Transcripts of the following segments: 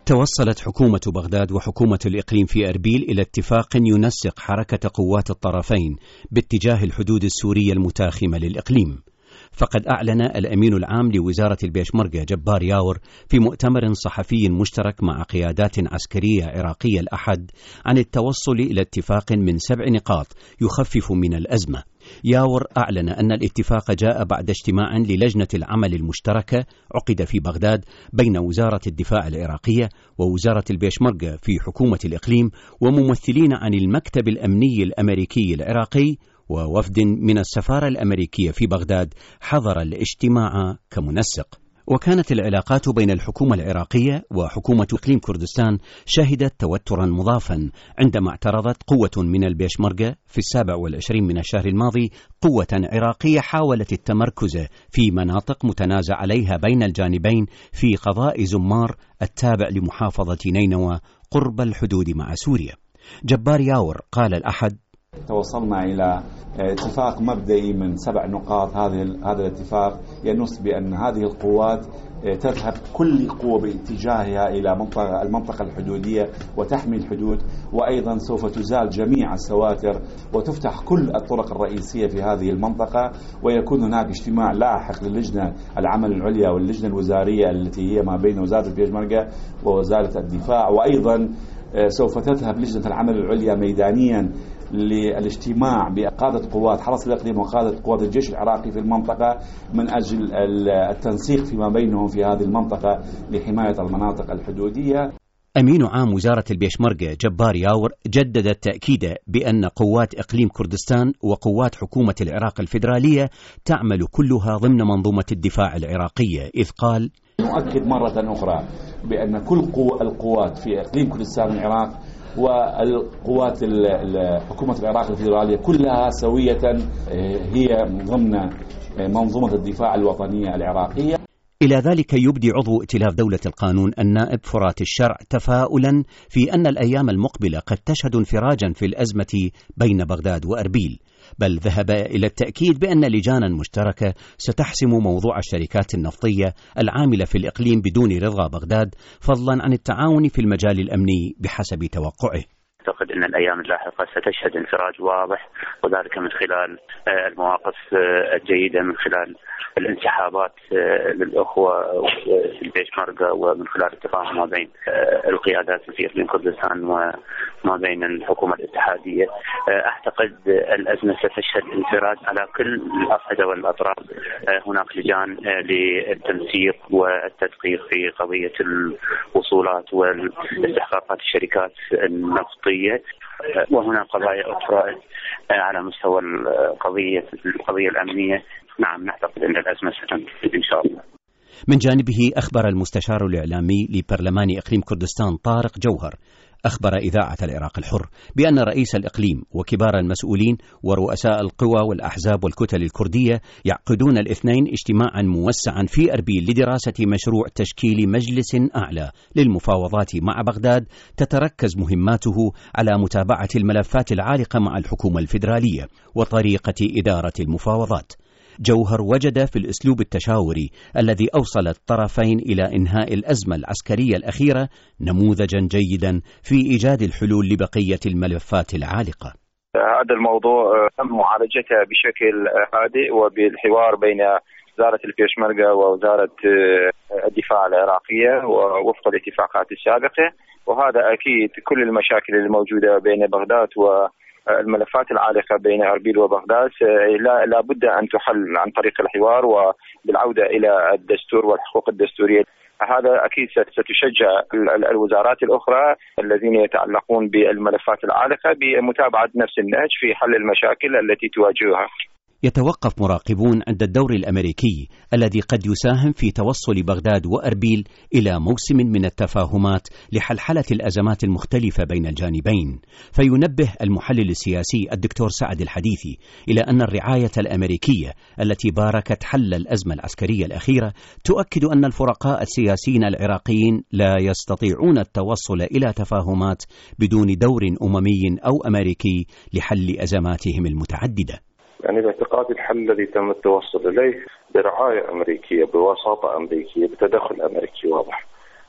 توصلت حكومة بغداد وحكومة الإقليم في أربيل إلى اتفاق ينسق حركة قوات الطرفين باتجاه الحدود السورية المتاخمة للإقليم. فقد أعلن الأمين العام لوزارة البيشمركة جبار ياور في مؤتمر صحفي مشترك مع قيادات عسكرية عراقية الأحد عن التوصل إلى اتفاق من 7 نقاط يخفف من الأزمة. ياور أعلن أن الاتفاق جاء بعد اجتماع للجنة العمل المشتركة عقد في بغداد بين وزارة الدفاع العراقية ووزارة البيشمركة في حكومة الإقليم وممثلين عن المكتب الأمني الأمريكي العراقي ووفد من السفارة الأمريكية في بغداد حضر الاجتماع كمنسق. وكانت العلاقات بين الحكومة العراقية وحكومة إقليم كردستان شهدت توترا مضافا عندما اعترضت قوة من البيشمركة في 27 من الشهر الماضي قوة عراقية حاولت التمركز في مناطق متنازع عليها بين الجانبين في قضاء زمار التابع لمحافظة نينوى قرب الحدود مع سوريا. جبار ياور قال الأحد: توصلنا إلى اتفاق مبدئي من 7 نقاط. هذا الاتفاق ينص بأن هذه القوات تذهب كل قوة باتجاهها إلى المنطقة الحدودية وتحمي الحدود، وأيضا سوف تزال جميع السواتر وتفتح كل الطرق الرئيسية في هذه المنطقة، ويكون هناك اجتماع لاحق للجنة العمل العليا واللجنة الوزارية التي هي ما بين وزارة البيشمركة ووزارة الدفاع، وأيضا سوف تذهب لجنة العمل العليا ميدانيا للاجتماع بقادة قوات حرس الإقليم وقادة قوات الجيش العراقي في المنطقة من أجل التنسيق فيما بينهم في هذه المنطقة لحماية المناطق الحدودية. أمين عام وزارة البيشمركة جبار ياور جدد التأكيد بأن قوات إقليم كردستان وقوات حكومة العراق الفيدرالية تعمل كلها ضمن منظومة الدفاع العراقية، إذ قال: نؤكد مرة أخرى بأن كل القوات في إقليم كردستان العراق والقوات حكومة العراق الفيدرالية كلها سوية هي ضمن منظومة الدفاع الوطنية العراقية. إلى ذلك يبدي عضو ائتلاف دولة القانون النائب فرات الشرع تفاؤلا في أن الأيام المقبلة قد تشهد انفراجا في الأزمة بين بغداد وأربيل، بل ذهب إلى التأكيد بأن لجانا مشتركة ستحسم موضوع الشركات النفطية العاملة في الإقليم بدون رضا بغداد، فضلا عن التعاون في المجال الأمني بحسب توقعه. أعتقد أن الأيام اللاحقة ستشهد انفراج واضح، وذلك من خلال المواقف الجيدة، من خلال الانسحابات للأخوة في البيشمركة، ومن خلال التفاهم ما بين القيادات في إقليم كردستان وما بين الحكومة الاتحادية. أعتقد الأزمة ستشهد انفراج على كل الأصعدة والأطراف. هناك لجان للتنسيق والتدقيق في قضية الوصولات والاستحقاقات الشركات النفطية، وهناك قضايا أخرى على مستوى القضية الأمنية. نعم، نعتقد أن الأزمة ستنتهي إن شاء الله. من جانبه أخبر المستشار الإعلامي لبرلمان إقليم كردستان طارق جوهر أخبر إذاعة العراق الحر بأن رئيس الإقليم وكبار المسؤولين ورؤساء القوى والأحزاب والكتل الكردية يعقدون الاثنين اجتماعا موسعا في أربيل لدراسة مشروع تشكيل مجلس أعلى للمفاوضات مع بغداد تتركز مهماته على متابعة الملفات العالقة مع الحكومة الفيدرالية وطريقة إدارة المفاوضات. جوهر وجد في الأسلوب التشاوري الذي أوصل الطرفين إلى إنهاء الأزمة العسكرية الأخيرة نموذجا جيدا في إيجاد الحلول لبقية الملفات العالقة. هذا الموضوع تم معالجته بشكل هادئ وبالحوار بين وزارة البيشمركة ووزارة الدفاع العراقية ووفق الاتفاقات السابقة، وهذا أكيد كل المشاكل الموجودة بين بغداد والملفات العالقة بين أربيل وبغداد لا بد أن تحل عن طريق الحوار وبالعودة إلى الدستور والحقوق الدستورية. هذا أكيد ستشجع الوزارات الأخرى الذين يتعلقون بالملفات العالقة بمتابعة نفس النهج في حل المشاكل التي تواجهها. يتوقف مراقبون عند الدور الأمريكي الذي قد يساهم في توصل بغداد وأربيل إلى موسم من التفاهمات لحلحلة الأزمات المختلفة بين الجانبين. فينبه المحلل السياسي الدكتور سعد الحديثي إلى أن الرعاية الأمريكية التي باركت حل الأزمة العسكرية الأخيرة تؤكد أن الفرقاء السياسيين العراقيين لا يستطيعون التوصل إلى تفاهمات بدون دور أممي أو أمريكي لحل أزماتهم المتعددة. يعني باعتقاد الحل الذي تم التوصل إليه برعاية أمريكية، بوساطة أمريكية، بتدخل أمريكي واضح.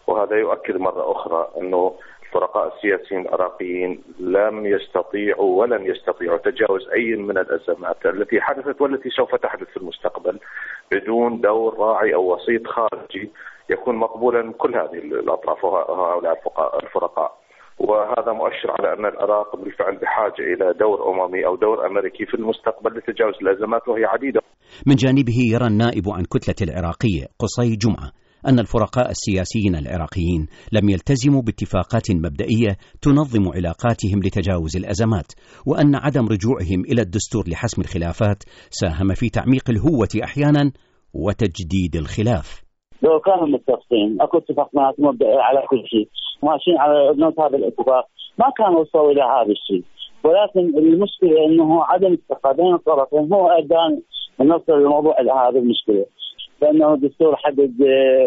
وهذا يؤكد مرة أخرى أنه الفرقاء السياسيين العراقيين لم يستطيعوا ولن يستطيعوا تجاوز أي من الأزمات التي حدثت والتي سوف تحدث في المستقبل بدون دور راعي أو وسيط خارجي يكون مقبولا من كل هذه الأطراف وهؤلاء الفرقاء. وهذا مؤشر على أن العراق بالفعل بحاجة إلى دور أممي أو دور أمريكي في المستقبل لتجاوز الأزمات وهي عديدة. من جانبه يرى النائب عن كتلة العراقية قصي جمعة أن الفرقاء السياسيين العراقيين لم يلتزموا باتفاقات مبدئية تنظم علاقاتهم لتجاوز الأزمات، وأن عدم رجوعهم إلى الدستور لحسم الخلافات ساهم في تعميق الهوة أحيانا وتجديد الخلاف. لو كانوا متفقين اكو اتفاقات مبدئيه على كل شيء ماشيين على نفس هذا الاتفاق ما كانوا وصلوا الى هذا الشيء، ولكن المشكله انه عدم الاتفاق بين الطرفين هو ادى نوصل الموضوع الى هذه المشكله، لانه الدستور حدد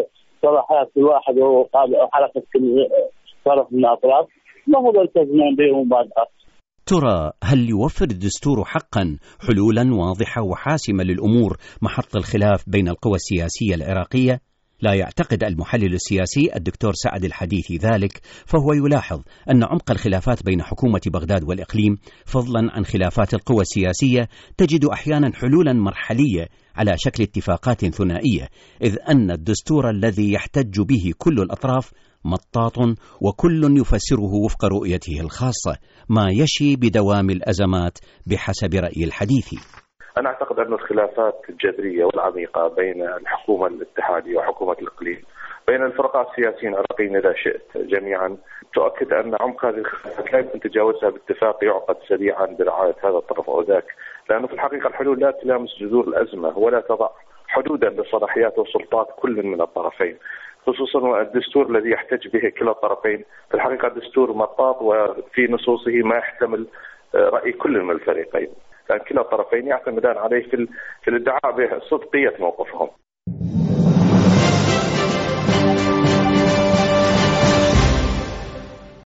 صلاحيات كل واحد وحلقه كل طرف من الاطراف ما هو يلتزمون بمبادئات. ترى هل يوفر الدستور حقا حلولا واضحة وحاسمة للأمور محط الخلاف بين القوى السياسية العراقية؟ لا يعتقد المحلل السياسي الدكتور سعد الحديثي ذلك، فهو يلاحظ أن عمق الخلافات بين حكومة بغداد والإقليم فضلا عن خلافات القوى السياسية تجد أحيانا حلولا مرحلية على شكل اتفاقات ثنائية، إذ أن الدستور الذي يحتج به كل الأطراف مطاط وكل يفسره وفق رؤيته الخاصة، ما يشي بدوام الأزمات بحسب رأي الحديثي. أنا أعتقد أن الخلافات الجذرية والعميقة بين الحكومة الاتحادية وحكومة الإقليم بين الفرقاء السياسيين العراقيين إذا شئت جميعا تؤكد أن عمق هذه الخلافات لا يمكن تجاوزها باتفاق يعقد سريعا برعاية هذا الطرف أو ذاك، لأنه في الحقيقة الحلول لا تلامس جذور الأزمة ولا تضع حدودا لصلاحيات وسلطات كل من الطرفين، خصوصا الدستور الذي يحتج به كلا الطرفين في الحقيقة دستور مطاط وفي نصوصه ما يحتمل رأي كل من الفريقين، لأن كلا الطرفين يعتمدان عليه في الادعاء بصدقية موقفهم.